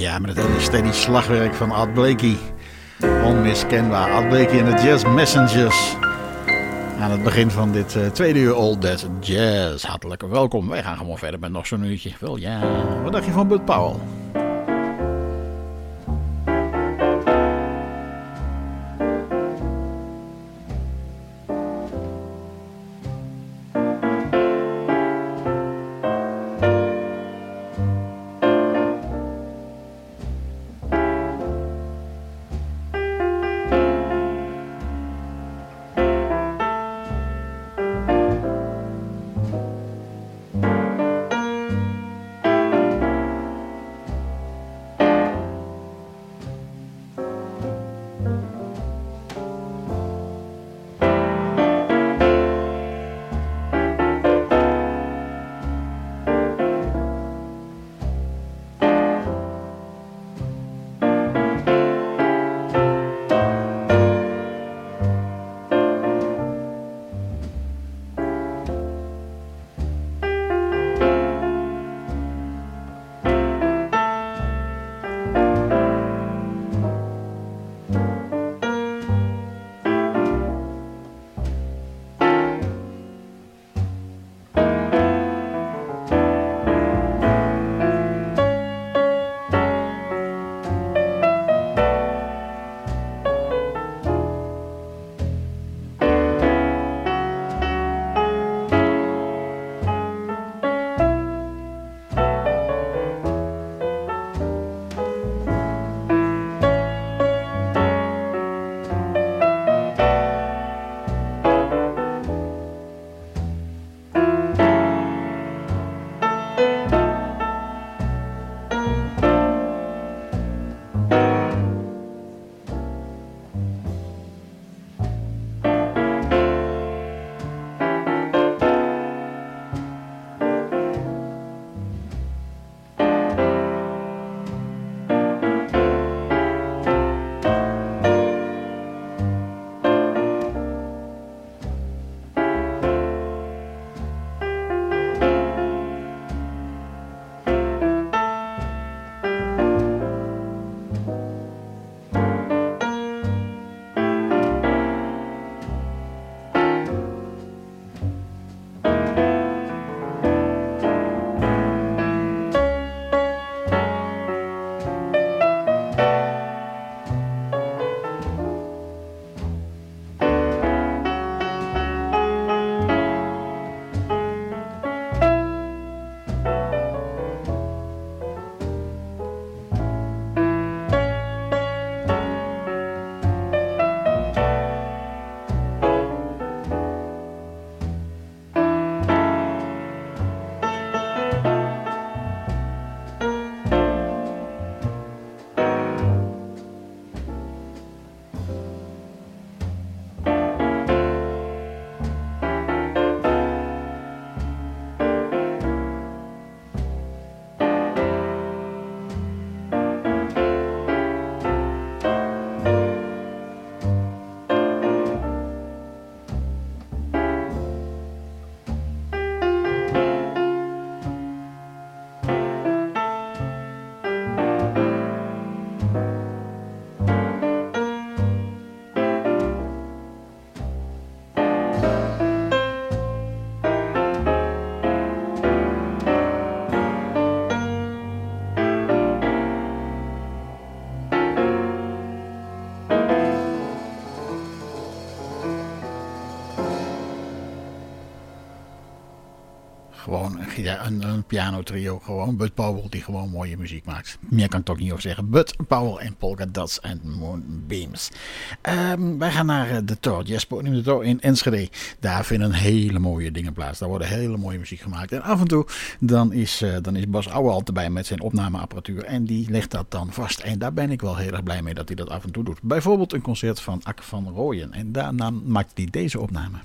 Ja, met het hele steady slagwerk van Art Blakey. Onmiskenbaar. Art Blakey en de Jazz Messengers. Aan het begin van dit tweede uur All That Jazz. Hartelijk welkom. Wij gaan gewoon verder met nog zo'n uurtje. Wel ja, wat dacht je van Bud Powell? Gewoon een piano trio, gewoon Bud Powell die gewoon mooie muziek maakt. Meer kan ik toch niet over zeggen. Bud Powell en Polka Dots en Moonbeams. Wij gaan naar de Tor, Jazzpodium de Tor in Enschede. Daar vinden hele mooie dingen plaats. Daar worden hele mooie muziek gemaakt. En af en toe dan is Bas Ouwehand erbij met zijn opnameapparatuur. En die legt dat dan vast. En daar ben ik wel heel erg blij mee dat hij dat af en toe doet. Bijvoorbeeld een concert van Ak van Rooyen. En daarna maakt hij deze opname.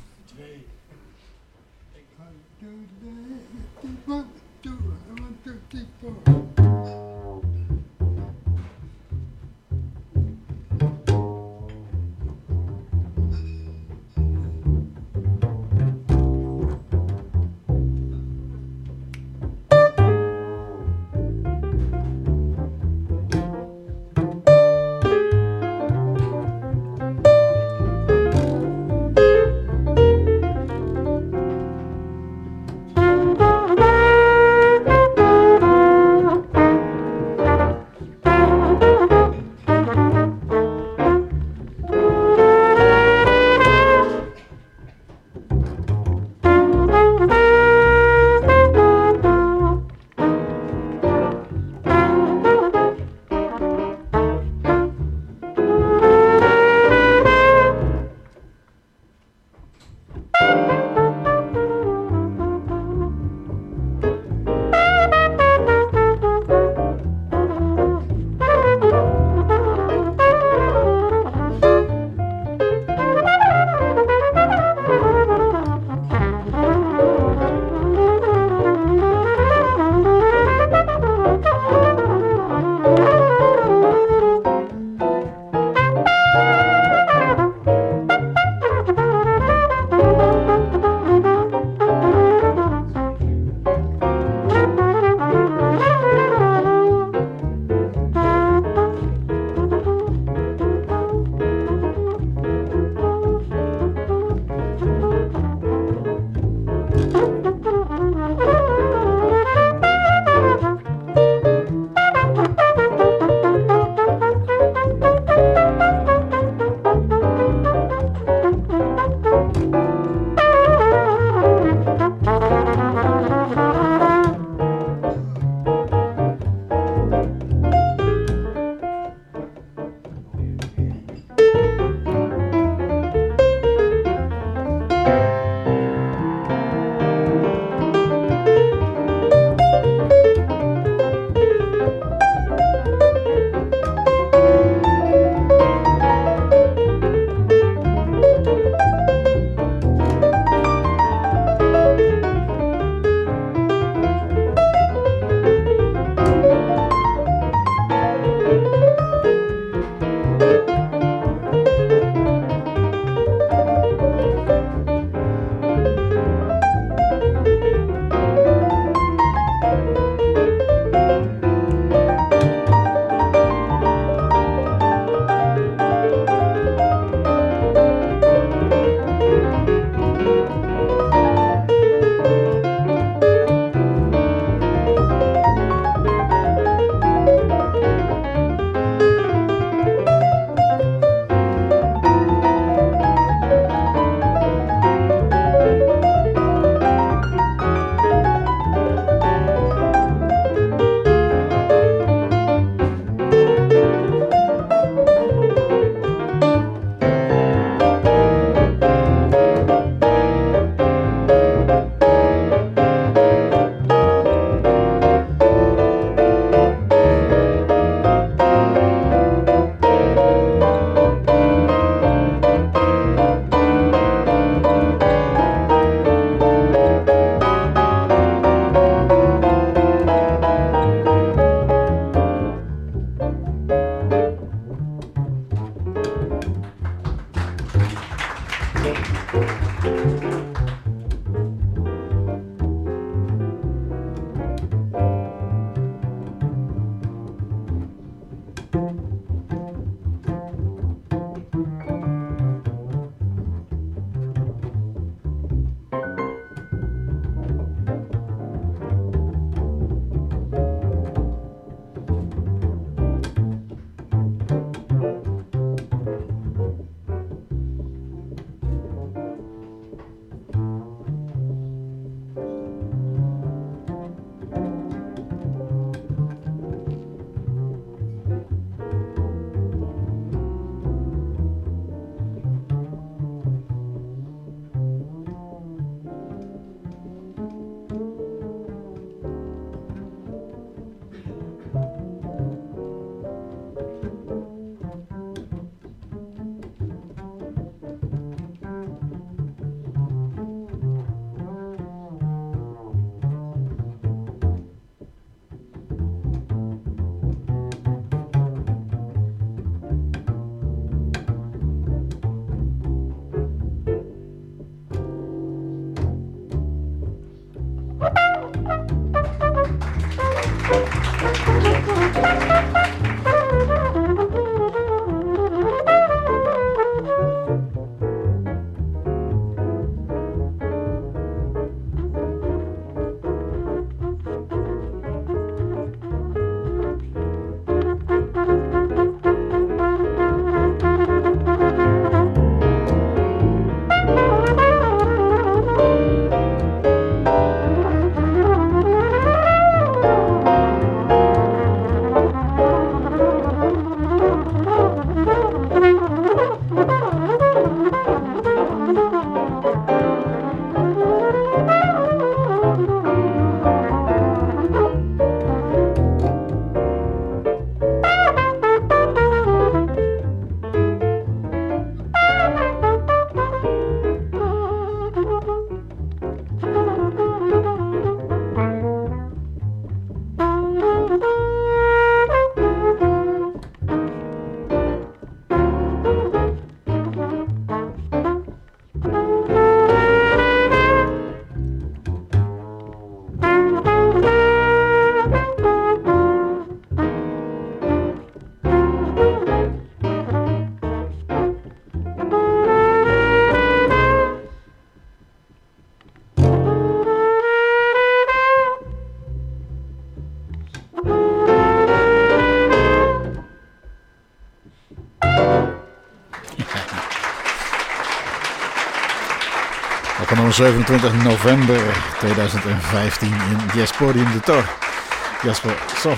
Op 27 november 2015 in Jazzpodium de Tor. Jasper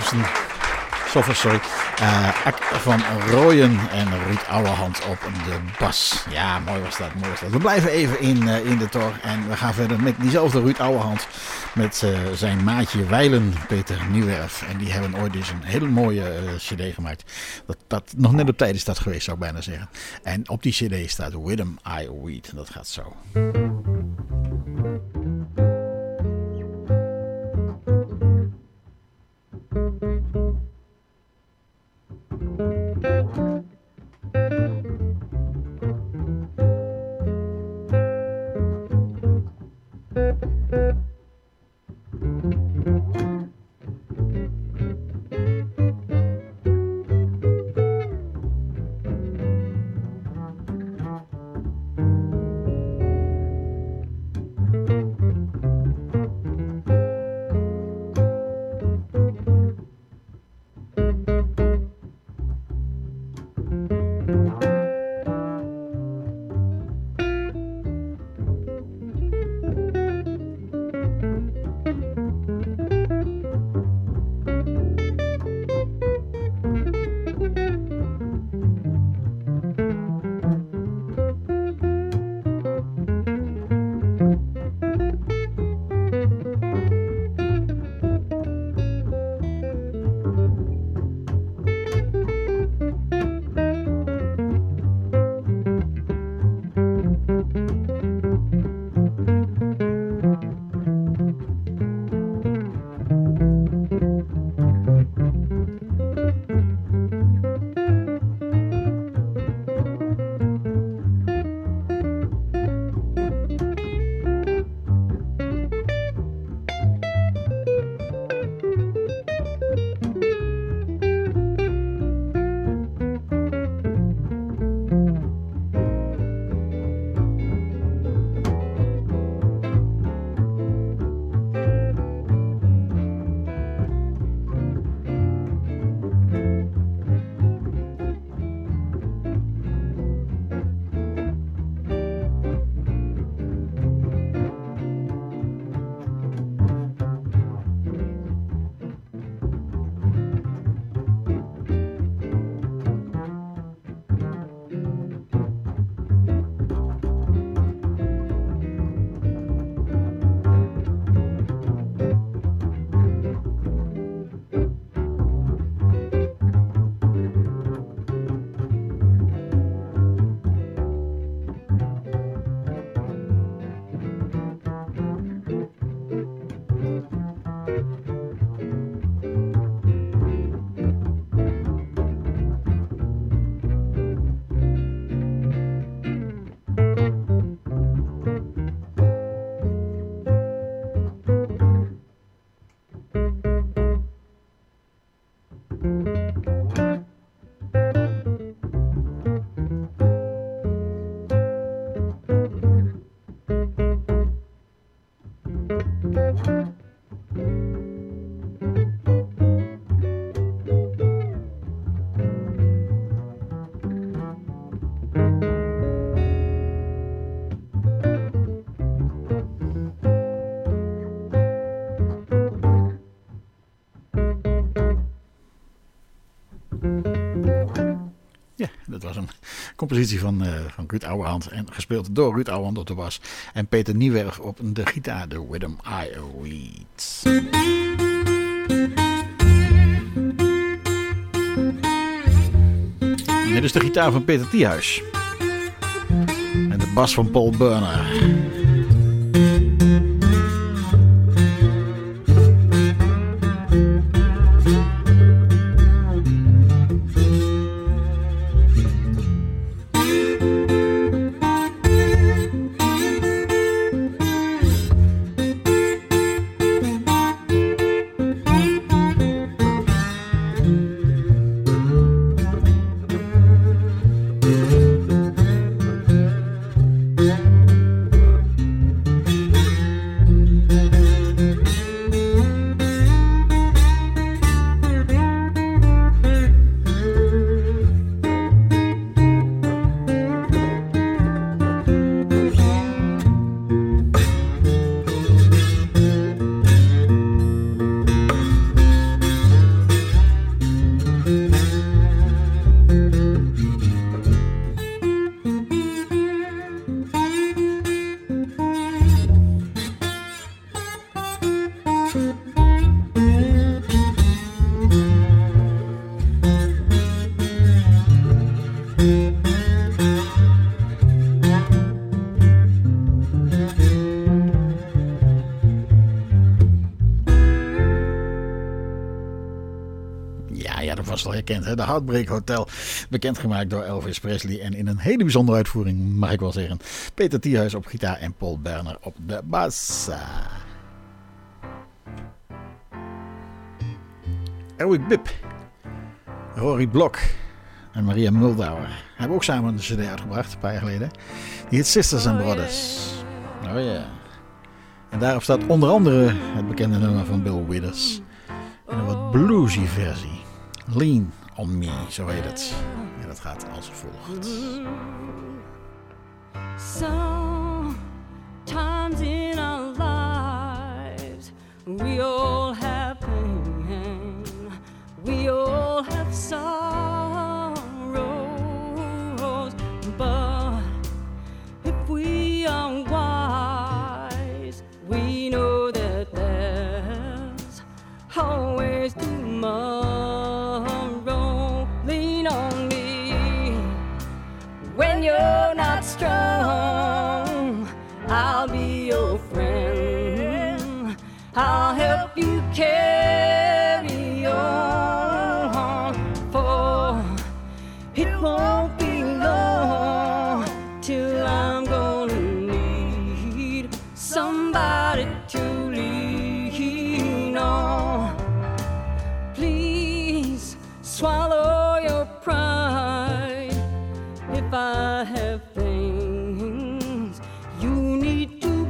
Soffers, Ak van Rooyen en Ruud Ouwehand op de bas. Ja, mooi was dat. We blijven even in de Tor en we gaan verder met diezelfde Ruud Ouwehand. Met zijn maatje Wijlen, Peter Nieuwerf. En die hebben ooit dus een hele mooie cd gemaakt. Dat nog net op tijd is dat geweest, zou ik bijna zeggen. En op die cd staat Widom I Weed. En dat gaat zo. Het was een compositie van Ruud Ouwehand en gespeeld door Ruud Ouwehand op de bas en Peter Niewerf op de gitaar, de Rhythm I Read. Dit is de gitaar van Peter Thiehuis en de bas van Paul Berner. Herkend, hè? De Heartbreak Hotel, bekendgemaakt door Elvis Presley en in een hele bijzondere uitvoering, mag ik wel zeggen. Peter Thiehuis op gitaar en Paul Berner op de bas. Erwin Bibb, Rory Blok en Maria Muldauer hebben ook samen een cd uitgebracht, een paar jaar geleden. Die heet Sisters and Brothers. Oh ja. En daarop staat onder andere het bekende nummer van Bill Withers. En een wat bluesy versie. Lean on Me, zo heet het. En dat gaat als volgt. Sometimes in our lives we all have pain, we all have sorrows, but if we are wise, we know that there's always tomorrow. When you're not strong, I'll be your friend. I'll help you carry on, for it won't be long till I'm gonna need somebody to lean on. Please swallow your pride. If I have things you need to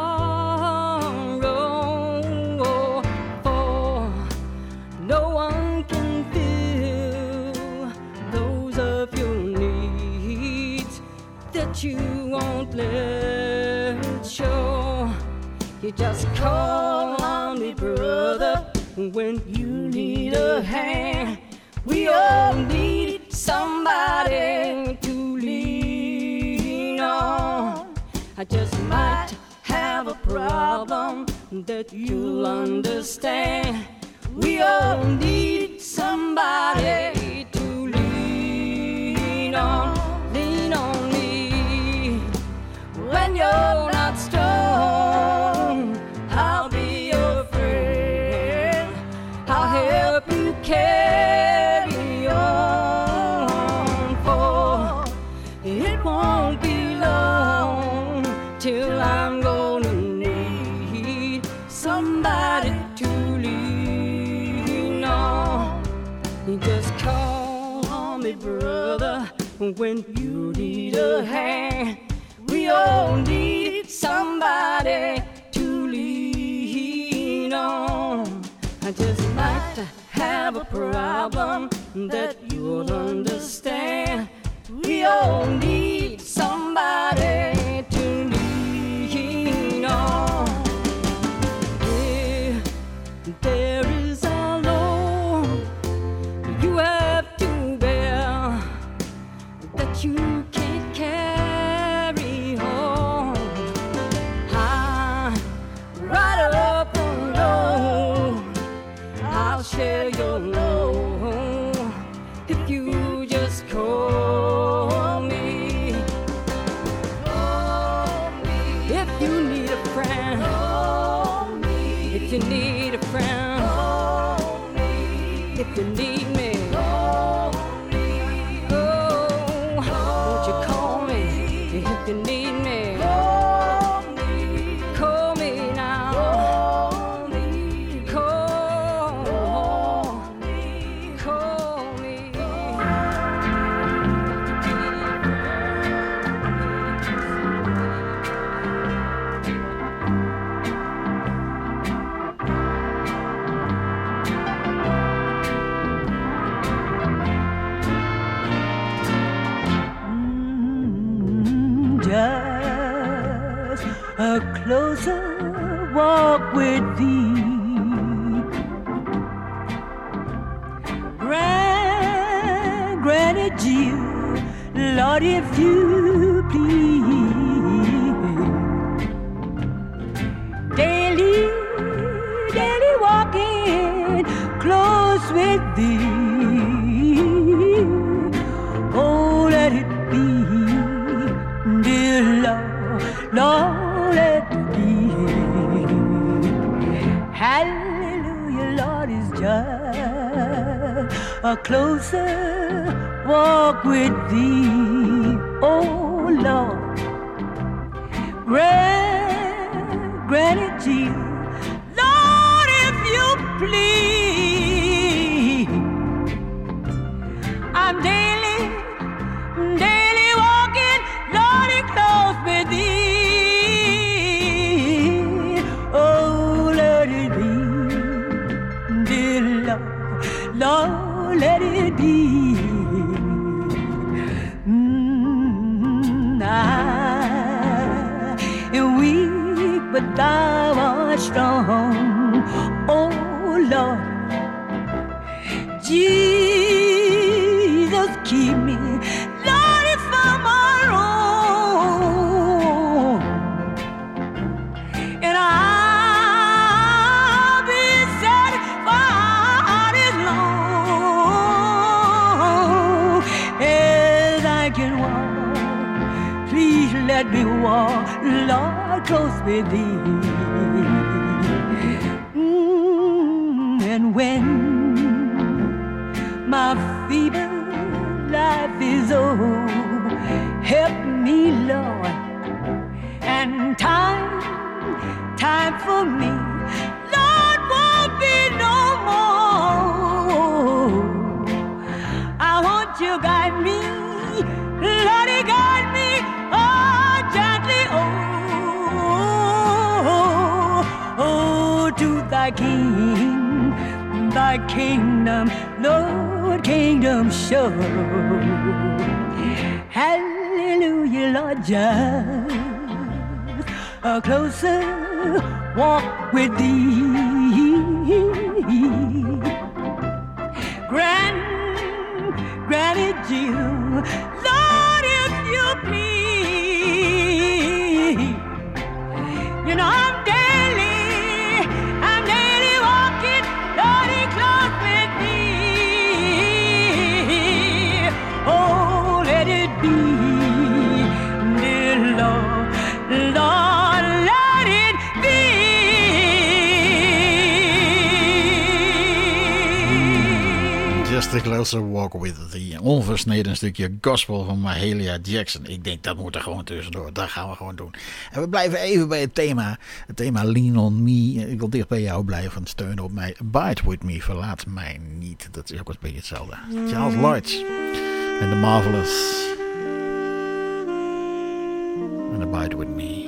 borrow, for no one can fill those of your needs that you won't let show. You just call on me, brother, when you need a hand. We all need somebody to lean on. I just might have a problem that you'll understand. We all need somebody to lean on. Lean on me when you're not strong. I'll be your friend. I'll help you carry on, for it won't be long till I'm gonna need somebody to lean on. You just call on me, brother, when you need a hand. We all need somebody to lean on. I just might have a problem that you'll understand. We all need somebody to lean on. If there is a load you have to bear, need a friend. Call me if you need me. Call me. Oh, won't you call me if you need me? Call me now. Call me. Just a closer walk with thee, Granny Jill, Lord, if you please. Daily walking close with thee. Oh, let it be, dear Lord, let it be. Hallelujah, Lord, is just a closer walk with thee. Oh, Lord, Granny Jill, Lord, if you please. I'm daily walking, Lordy, close with thee. Oh, let it be, dear Lord, let it be. I am weak, but thou art strong. Oh, Lord, Jesus, keep me, Lord, from my wrong, and I'll be satisfied as long as I can walk. Please let me walk, Lord, close with thee. And when my feeble life is old, help me, Lord, and time for me, Lord, won't be no more. I want you to guide me, Lordy, guide me, oh, gently, oh, to thy kingdom, Lord, kingdom show. Hallelujah, Lord, just a closer walk with thee. Granny Jill, Lord, if you please. You know I'm daily walking, Lordy, close with thee. Oh, let it be, dear Lord, let it be. Just a Closer Walk with the onversneden stukje gospel van Mahalia Jackson. Ik denk dat moet er gewoon tussendoor. Dat gaan we gewoon doen. En we blijven even bij het thema. Het thema Lean on Me. Ik wil dicht bij jou blijven. Steun op mij. Abide with me. Verlaat mij niet. Dat is ook een beetje hetzelfde. Charles Lloyd. En The Marvelous. En Abide with me.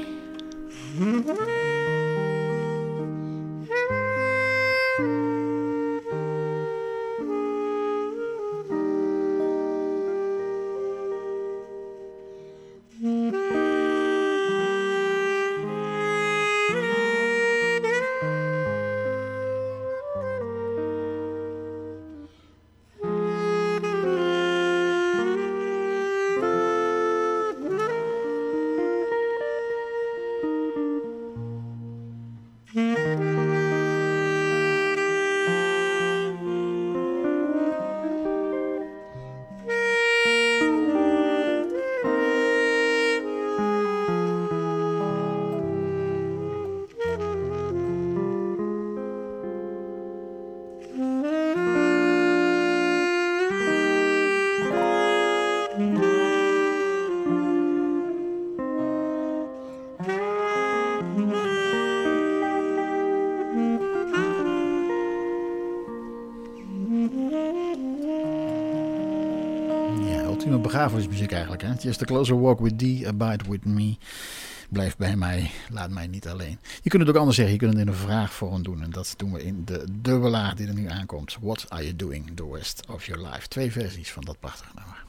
ultieme begrafenismuziek eigenlijk. Hè? Just a closer walk with thee, abide with me. Blijf bij mij, laat mij niet alleen. Je kunt het ook anders zeggen, je kunt het in een vraagvorm doen. En dat doen we in de dubbelaar die er nu aankomt. What are you doing the rest of your life? 2 versies van dat prachtige nummer.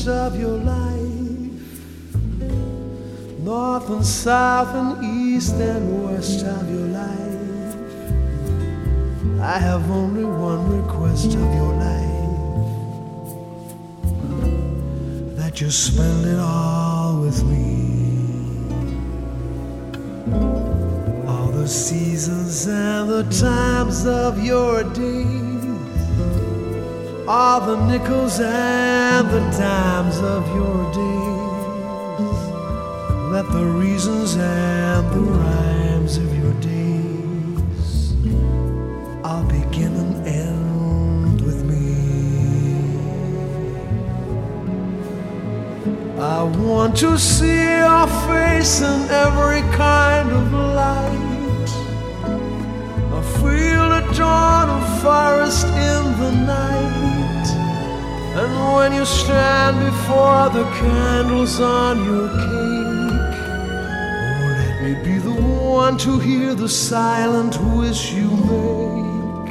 of your life, north and south and east and west of your life. I have only one request of your life, that you spend it all with me. All the seasons and the times of your days, all the nickels and the dimes of your days. Let the reasons and the rhymes of your days all begin and end with me. I want to see your face in every kind of light. I feel the dawn of forest in the night. And when you stand before the candles on your cake, oh, let me be the one to hear the silent wish you make.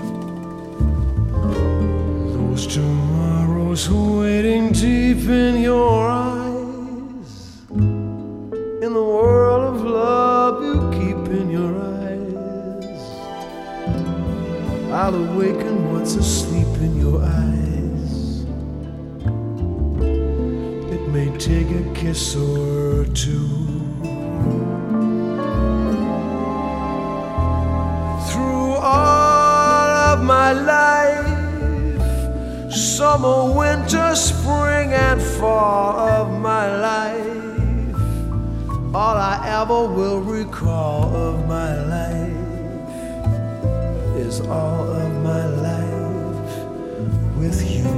Those tomorrows waiting deep in your eyes, in the world of love you keep in your eyes. I'll awaken what's asleep in your eyes. May take a kiss or two. Through all of my life, summer, winter, spring, and fall of my life, all I ever will recall of my life is all of my life with you.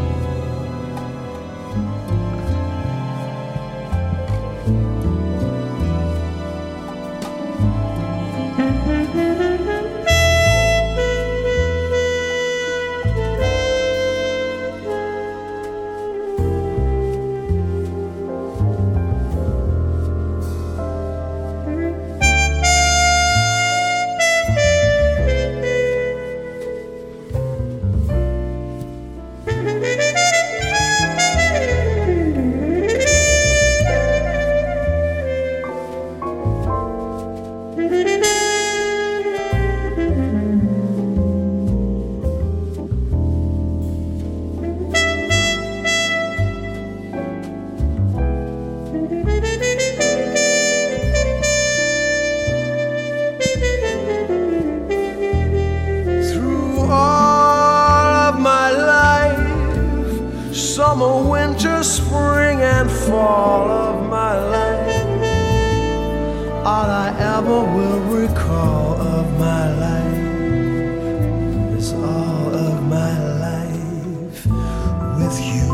Summer, winter, spring, and fall of my life, all I ever will recall of my life is all of my life with you.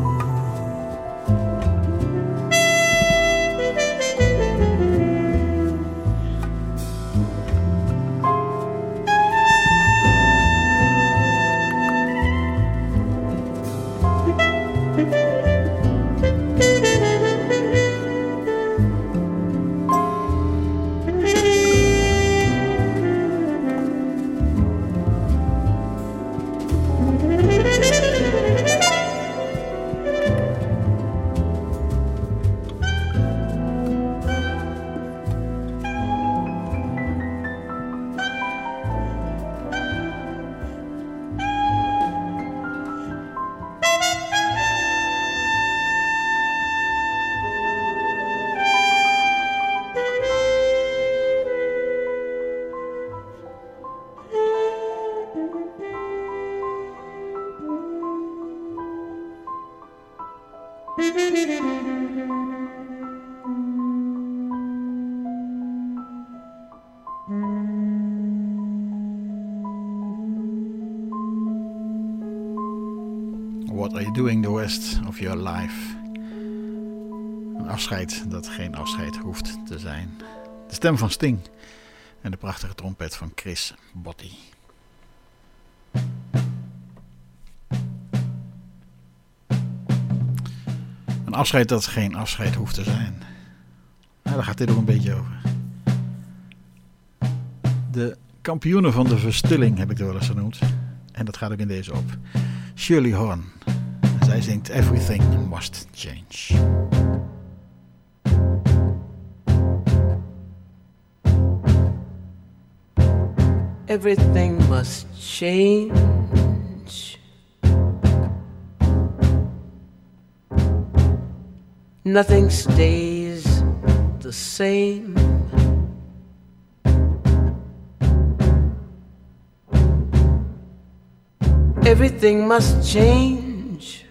What are you doing the rest of your life? Een afscheid dat geen afscheid hoeft te zijn. De stem van Sting en de prachtige trompet van Chris Botti. Een afscheid dat geen afscheid hoeft te zijn. Nou, daar gaat dit ook een beetje over. De kampioenen van de verstilling heb ik het wel eens genoemd. En dat gaat ook in deze op. Shirley Horn. Zij zingt Everything Must Change. Everything must change. Nothing stays the same. Everything must change.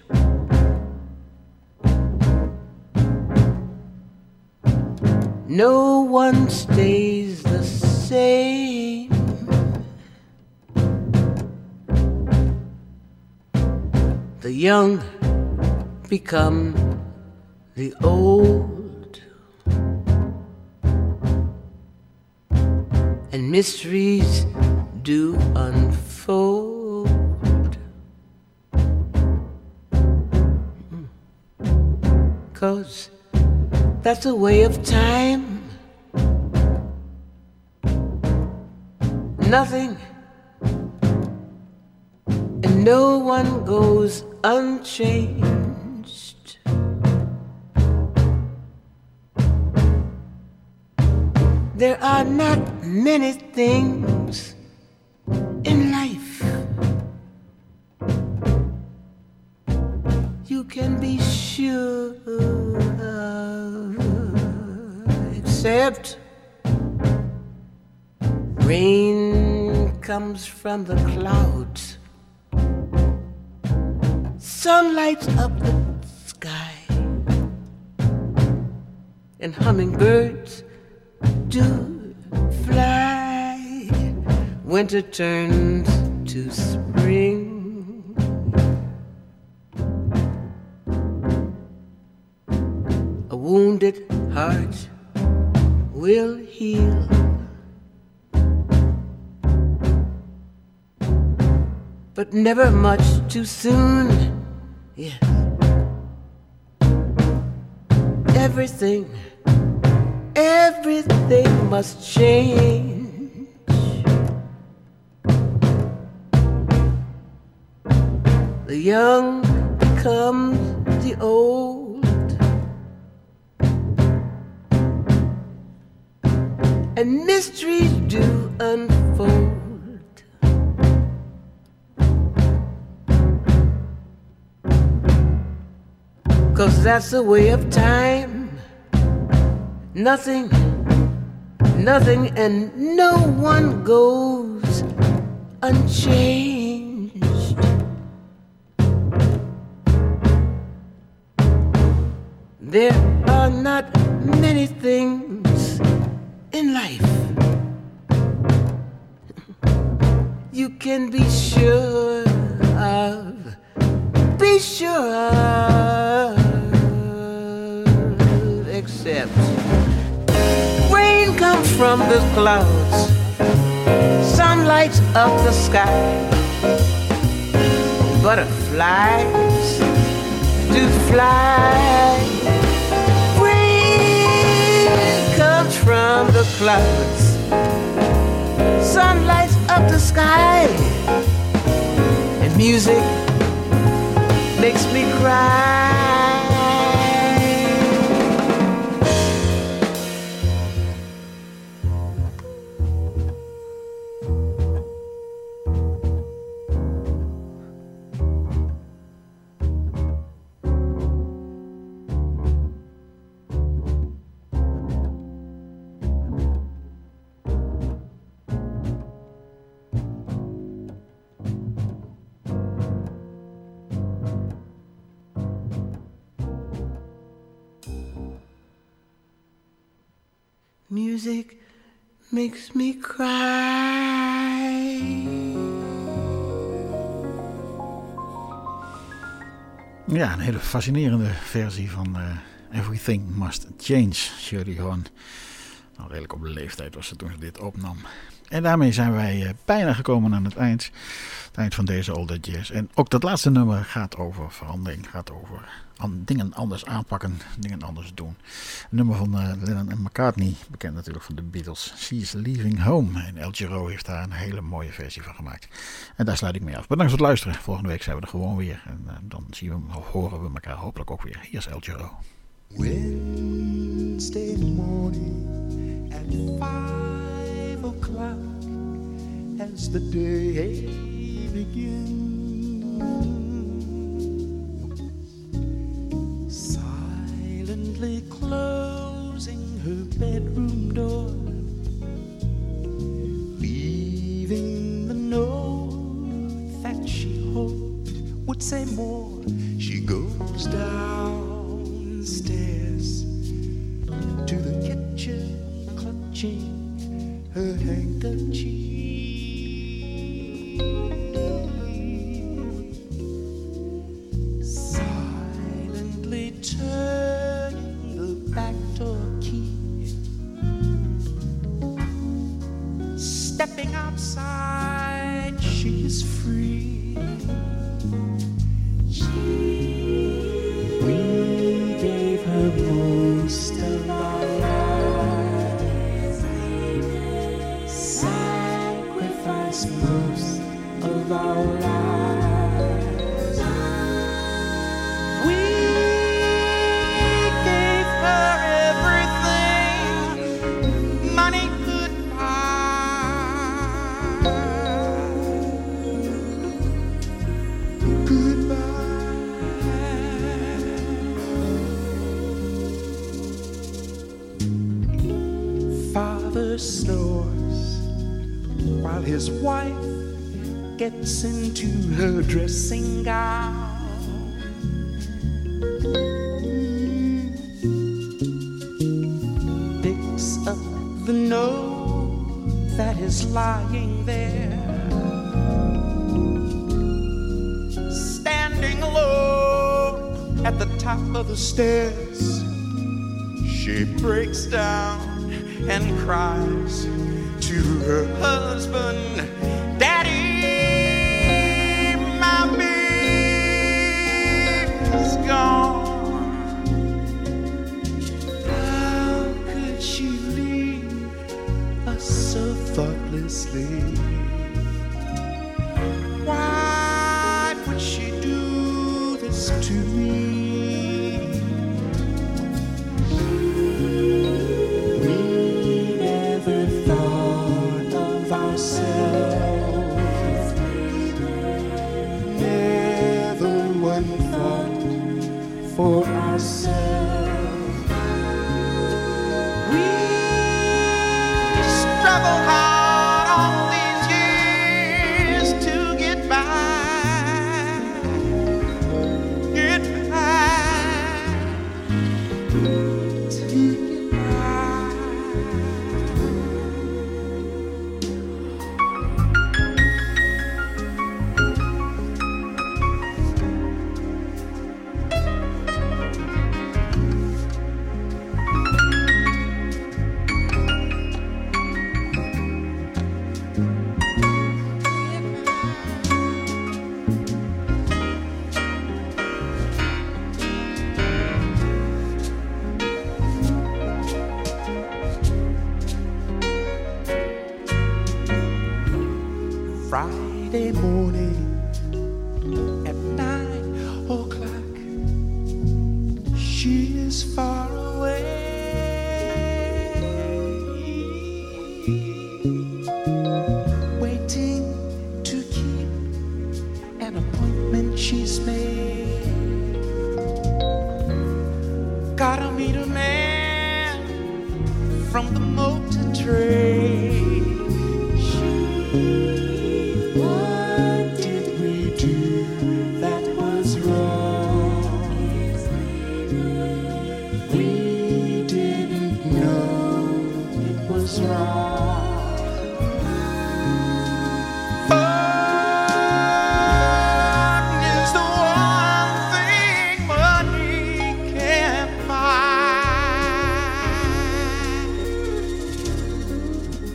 No one stays the same. The young become the old, and mysteries do unfold. 'Cause that's a way of time. Nothing and no one goes unchanged. There are not many things in life you can be sure of, except rain comes from the clouds, sun lights up the sky, and hummingbirds do fly. Winter turns to spring. A wounded heart will heal. But never much too soon. Yes. Everything must change. The young becomes the old, and mysteries do unfold. Cause that's the way of time. Nothing and no one goes unchanged. There are not many things in life you can be sure of. Be sure of, except rain comes from the clouds, sun lights up the sky, butterflies do fly. Rain comes from the clouds, sun lights up the sky, and music makes me cry. Music makes me cry. Ja, een hele fascinerende versie van Everything Must Change. Shirley Horn, nou, redelijk op de leeftijd was ze toen ze dit opnam. En daarmee zijn wij bijna gekomen aan het eind van deze All That Jazz. En ook dat laatste nummer gaat over verandering, gaat over dingen anders aanpakken, dingen anders doen. Een nummer van Lennon en McCartney, bekend natuurlijk van de Beatles, She's Leaving Home. En El Giro heeft daar een hele mooie versie van gemaakt. En daar sluit ik mee af. Bedankt voor het luisteren. Volgende week zijn we er gewoon weer. En dan zien we, horen we elkaar hopelijk ook weer. Hier is El Giro. Wednesday morning at 5 o'clock as the day begins, silently closing her bedroom door, leaving the note that she hoped would say more. She goes downstairs to the kitchen, clutching her handkerchief. Silently turning the back door key, stepping outside, she is free. We gave her most of our lives, sacrificed most of our lives. We gave her everything money could buy. Goodbye. Father snores while his wife gets into her dressing gown. Picks up the note that is lying there, standing alone at the top of the stairs. She breaks down and cries to her husband, "Daddy, my baby's gone." How could she leave us so thoughtlessly? Why would she do this to me? For ourselves, we struggle hard all these years to get by, to get Friday morning at 9 o'clock, she is far away, waiting to keep an appointment she's made. Gotta meet a man from the motor trade. What did we do that was wrong? We didn't know it was wrong. Fun is the one thing money can't buy.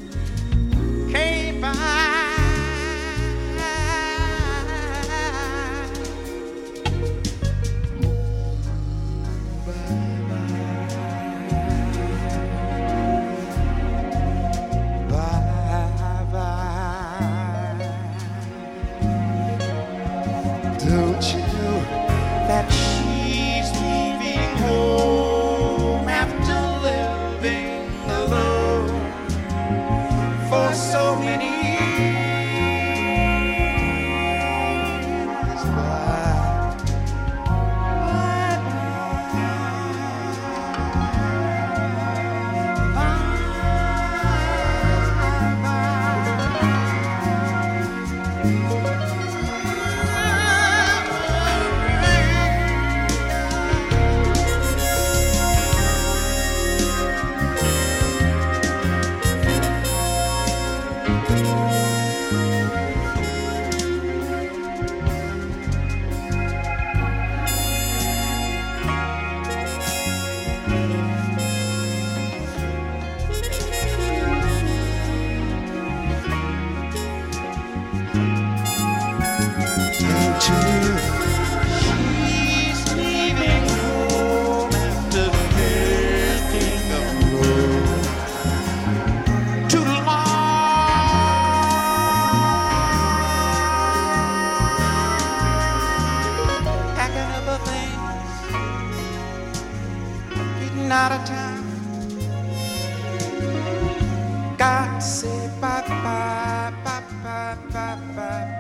say bye bye, bye bye, bye bye.